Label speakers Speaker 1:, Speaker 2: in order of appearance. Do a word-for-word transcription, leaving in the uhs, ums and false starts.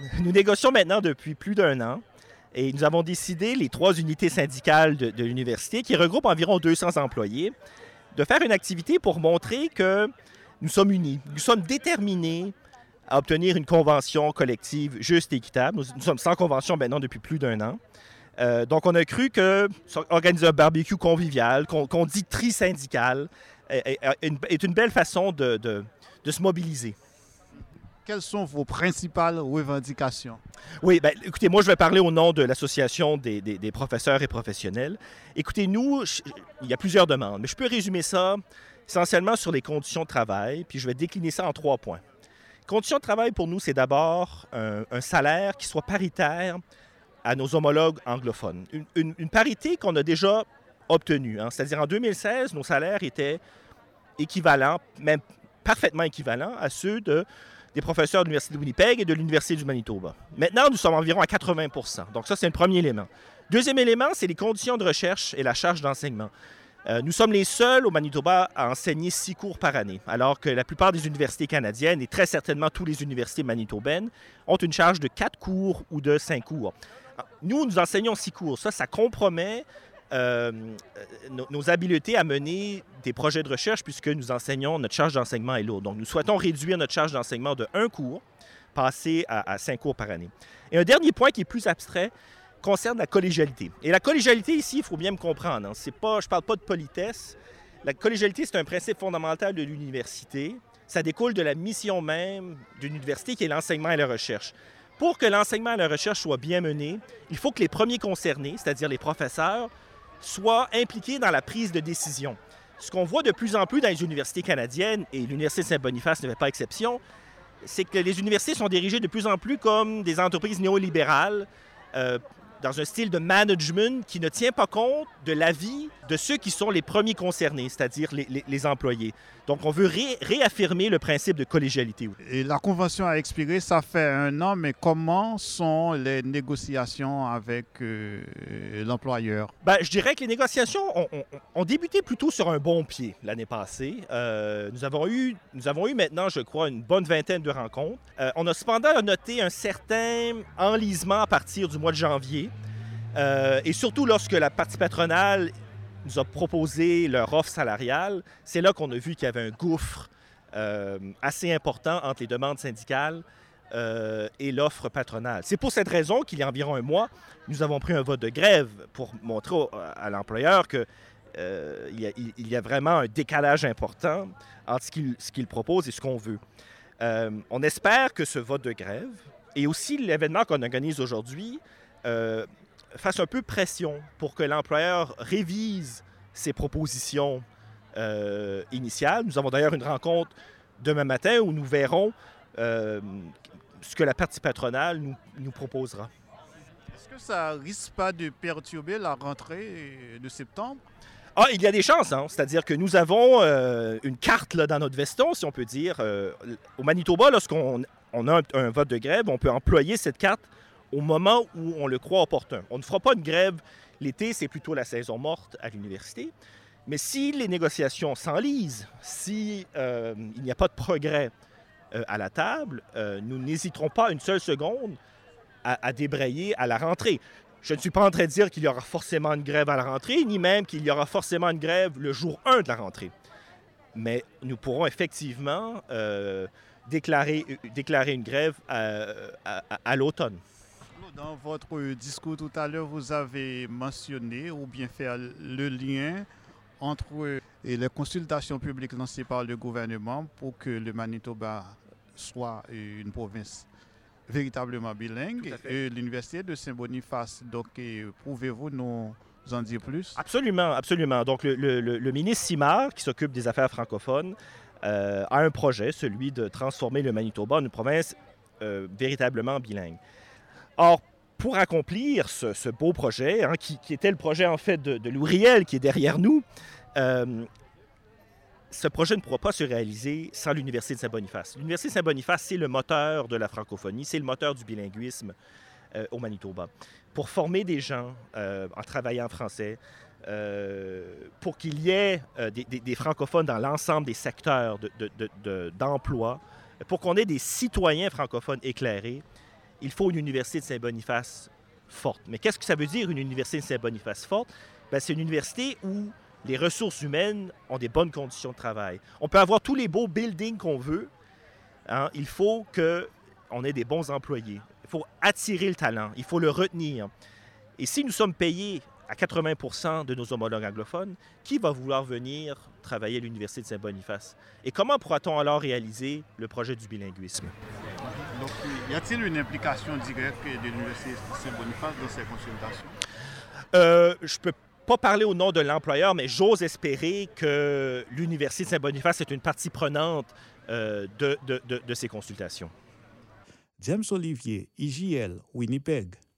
Speaker 1: nous négocions maintenant depuis plus d'un an et nous avons décidé, les trois unités syndicales de, de l'université, qui regroupent environ deux cents employés, de faire une activité pour montrer que nous sommes unis, nous sommes déterminés à obtenir une convention collective juste et équitable. Nous, nous sommes sans convention maintenant depuis plus d'un an. Euh, donc, on a cru que organiser un barbecue convivial, qu'on, qu'on dit tri-syndical, est, est, est une belle façon de, de, de se mobiliser.
Speaker 2: Quelles sont vos principales revendications?
Speaker 1: Oui, bien, écoutez, moi, je vais parler au nom de l'Association des, des, des professeurs et professionnels. Écoutez, nous, je, il y a plusieurs demandes, mais je peux résumer ça essentiellement sur les conditions de travail, puis je vais décliner ça en trois points. Conditions de travail, pour nous, c'est d'abord un, un salaire qui soit paritaire à nos homologues anglophones. Une, une, une parité qu'on a déjà obtenue. Hein. C'est-à-dire, en deux mille seize, nos salaires étaient équivalents, même parfaitement équivalents à ceux de des professeurs de l'Université de Winnipeg et de l'Université du Manitoba. Maintenant, nous sommes environ à quatre-vingts pour cent. Donc ça, c'est le premier élément. Deuxième élément, c'est les conditions de recherche et la charge d'enseignement. Euh, nous sommes les seuls au Manitoba à enseigner six cours par année, alors que la plupart des universités canadiennes et très certainement toutes les universités manitobaines ont une charge de quatre cours ou de cinq cours. Nous, nous enseignons six cours. Ça, ça compromet euh, nos, nos habiletés à mener des projets de recherche puisque nous enseignons, notre charge d'enseignement est lourde. Donc, nous souhaitons réduire notre charge d'enseignement de un cours, passer à, à cinq cours par année. Et un dernier point qui est plus abstrait concerne la collégialité. Et la collégialité, ici, il faut bien me comprendre. Hein, c'est pas, je ne parle pas de politesse. La collégialité, c'est un principe fondamental de l'université. Ça découle de la mission même d'une université qui est l'enseignement et la recherche. Pour que l'enseignement et la recherche soient bien menés, il faut que les premiers concernés, c'est-à-dire les professeurs, soient impliqués dans la prise de décision. Ce qu'on voit de plus en plus dans les universités canadiennes, et l'Université de Saint-Boniface ne fait pas exception, c'est que les universités sont dirigées de plus en plus comme des entreprises néolibérales, euh, dans un style de management qui ne tient pas compte de l'avis de ceux qui sont les premiers concernés, c'est-à-dire les, les, les employés. Donc, on veut ré- réaffirmer le principe de collégialité.
Speaker 2: Et la convention a expiré, ça fait un an, mais comment sont les négociations avec euh, l'employeur?
Speaker 1: Bien, je dirais que les négociations ont, ont, ont débuté plutôt sur un bon pied l'année passée. Euh, nous, avons eu, nous avons eu maintenant, je crois, une bonne vingtaine de rencontres. Euh, on a cependant noté un certain enlisement à partir du mois de janvier. Euh, et surtout lorsque la partie patronale nous a proposé leur offre salariale, c'est là qu'on a vu qu'il y avait un gouffre euh, assez important entre les demandes syndicales euh, et l'offre patronale. C'est pour cette raison qu'il y a environ un mois, nous avons pris un vote de grève pour montrer au, à l'employeur qu'il euh, y, y a vraiment un décalage important entre ce qu'il, ce qu'il propose et ce qu'on veut. Euh, on espère que ce vote de grève et aussi l'événement qu'on organise aujourd'hui euh, fasse un peu pression pour que l'employeur révise ses propositions euh, initiales. Nous avons d'ailleurs une rencontre demain matin où nous verrons euh, ce que la partie patronale nous, nous proposera.
Speaker 2: Est-ce que ça risque pas de perturber la rentrée de septembre?
Speaker 1: Ah, il y a des chances, hein? C'est-à-dire que nous avons euh, une carte là, dans notre veston, si on peut dire. Euh, au Manitoba, lorsqu'on on a un, un vote de grève, on peut employer cette carte au moment où on le croit opportun. On ne fera pas une grève l'été, c'est plutôt la saison morte à l'université. Mais si les négociations s'enlisent, si euh, il n'y a pas de progrès euh, à la table, euh, nous n'hésiterons pas une seule seconde à, à débrayer à la rentrée. Je ne suis pas en train de dire qu'il y aura forcément une grève à la rentrée, ni même qu'il y aura forcément une grève le jour un de la rentrée. Mais nous pourrons effectivement euh, déclarer, déclarer une grève à, à, à l'automne.
Speaker 2: Dans votre discours tout à l'heure, vous avez mentionné ou bien fait le lien entre les consultations publiques lancées par le gouvernement pour que le Manitoba soit une province véritablement bilingue et l'Université de Saint-Boniface. Donc, pouvez-vous nous en dire plus?
Speaker 1: Absolument, absolument. Donc, le, le, le ministre Simard, qui s'occupe des affaires francophones, euh, a un projet, celui de transformer le Manitoba en une province euh, véritablement bilingue. Or, pour accomplir ce, ce beau projet, hein, qui, qui était le projet en fait de, de Louis Riel, qui est derrière nous, euh, ce projet ne pourra pas se réaliser sans l'Université de Saint-Boniface. L'Université de Saint-Boniface, c'est le moteur de la francophonie, c'est le moteur du bilinguisme euh, au Manitoba. Pour former des gens euh, en travaillant en français, euh, pour qu'il y ait euh, des, des, des francophones dans l'ensemble des secteurs de, de, de, de, d'emploi, pour qu'on ait des citoyens francophones éclairés, il faut une université de Saint-Boniface forte. Mais qu'est-ce que ça veut dire, une université de Saint-Boniface forte? Bien, c'est une université où les ressources humaines ont des bonnes conditions de travail. On peut avoir tous les beaux buildings qu'on veut. Hein? Il faut qu'on ait des bons employés. Il faut attirer le talent. Il faut le retenir. Et si nous sommes payés à quatre-vingts pour cent de nos homologues anglophones, qui va vouloir venir travailler à l'Université de Saint-Boniface? Et comment pourra-t-on alors réaliser le projet du bilinguisme?
Speaker 2: Donc, y a-t-il une implication directe de l'Université de Saint-Boniface dans ces consultations?
Speaker 1: Euh, je peux pas parler au nom de l'employeur, mais j'ose espérer que l'Université de Saint-Boniface est une partie prenante euh, de, de, de, de ces consultations.
Speaker 3: James Olivier, I J L, Winnipeg.